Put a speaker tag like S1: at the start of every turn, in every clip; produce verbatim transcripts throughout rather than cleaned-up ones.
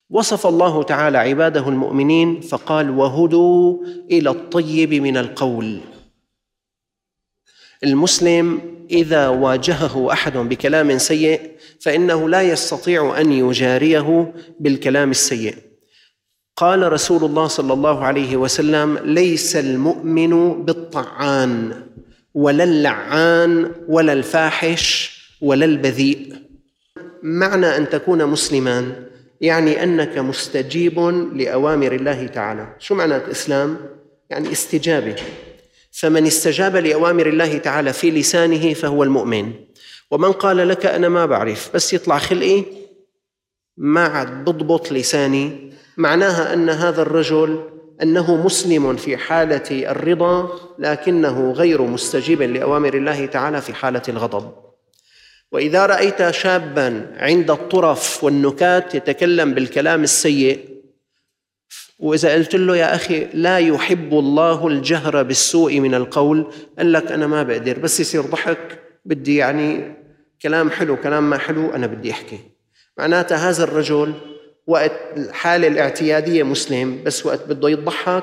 S1: وصف الله تعالى عباده المؤمنين فقال: وهدوا إلى الطيب من القول. المسلم إذا واجهه أحد بكلام سيء فإنه لا يستطيع أن يجاريه بالكلام السيء. قال رسول الله صلى الله عليه وسلم: ليس المؤمن بالطعان ولا اللعان ولا الفاحش ولا البذيء. معنى أن تكون مسلما يعني أنك مستجيب لأوامر الله تعالى. شو معنى الإسلام؟ يعني استجابة. فمن استجاب لأوامر الله تعالى في لسانه فهو المؤمن. ومن قال لك أنا ما بعرف بس يطلع خلقي ما عاد بضبط لساني، معناها أن هذا الرجل أنه مسلم في حالة الرضا لكنه غير مستجيب لأوامر الله تعالى في حالة الغضب. وإذا رأيت شاباً عند الطرف والنكات يتكلم بالكلام السيء، وإذا قلت له يا أخي لا يحب الله الجهر بالسوء من القول، قال لك أنا ما بقدر، بس يصير ضحك بدي يعني كلام حلو كلام ما حلو أنا بدي أحكي، معناتها هذا الرجل وقت الحالة الاعتيادية مسلم، بس وقت بده يضحك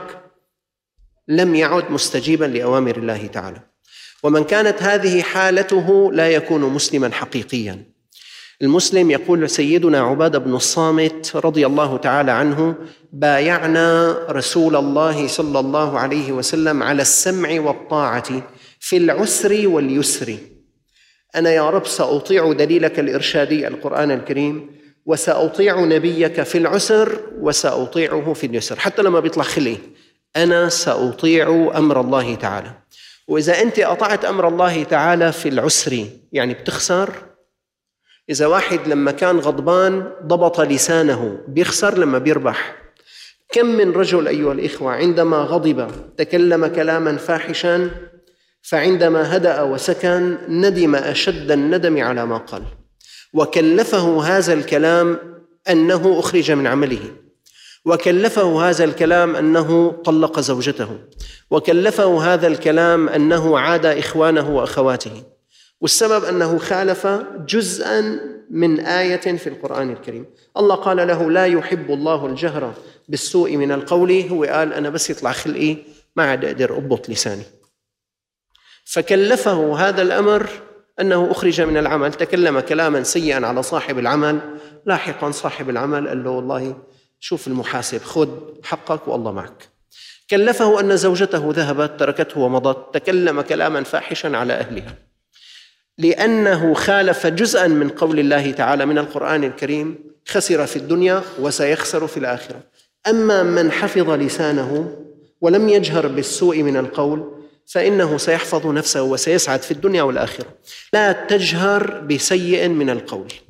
S1: لم يعد مستجيباً لأوامر الله تعالى. ومن كانت هذه حالته لا يكون مسلماً حقيقياً. المسلم يقول سيدنا عبادة بن الصامت رضي الله تعالى عنه: بايعنا رسول الله صلى الله عليه وسلم على السمع والطاعة في العسر واليسر. أنا يا رب سأطيع دليلك الإرشادي القرآن الكريم، وسأطيع نبيك في العسر وسأطيعه في اليسر. حتى لما بيطلع خلي أنا سأطيع أمر الله تعالى. وإذا أنت أطعت أمر الله تعالى في العسر يعني بتخسر. إذا واحد لما كان غضبان ضبط لسانه بيخسر لما بيربح. كم من رجل أيها الإخوة عندما غضب تكلم كلاما فاحشا، فعندما هدأ وسكن ندم أشد الندم على ما قال، وكلفه هذا الكلام أنه أخرج من عمله، وكلفه هذا الكلام أنه طلق زوجته، وكلفه هذا الكلام أنه عاد إخوانه وأخواته، والسبب أنه خالف جزءاً من آية في القرآن الكريم. الله قال له لا يحب الله الجهر بالسوء من القول، هو قال أنا بس يطلع خلقي ما عاد أقدر أضبط لساني، فكلفه هذا الأمر أنه أخرج من العمل. تكلم كلاما سيئا على صاحب العمل، لاحقا صاحب العمل قال له والله شوف المحاسب خذ حقك والله معك. كلفه أن زوجته ذهبت تركته ومضت، تكلم كلاما فاحشا على أهلها، لأنه خالف جزءاً من قول الله تعالى من القرآن الكريم خسر في الدنيا وسيخسر في الآخرة. أما من حفظ لسانه ولم يجهر بالسوء من القول فإنه سيحفظ نفسه وسيسعد في الدنيا والآخرة. لا تجهر بسيء من القول.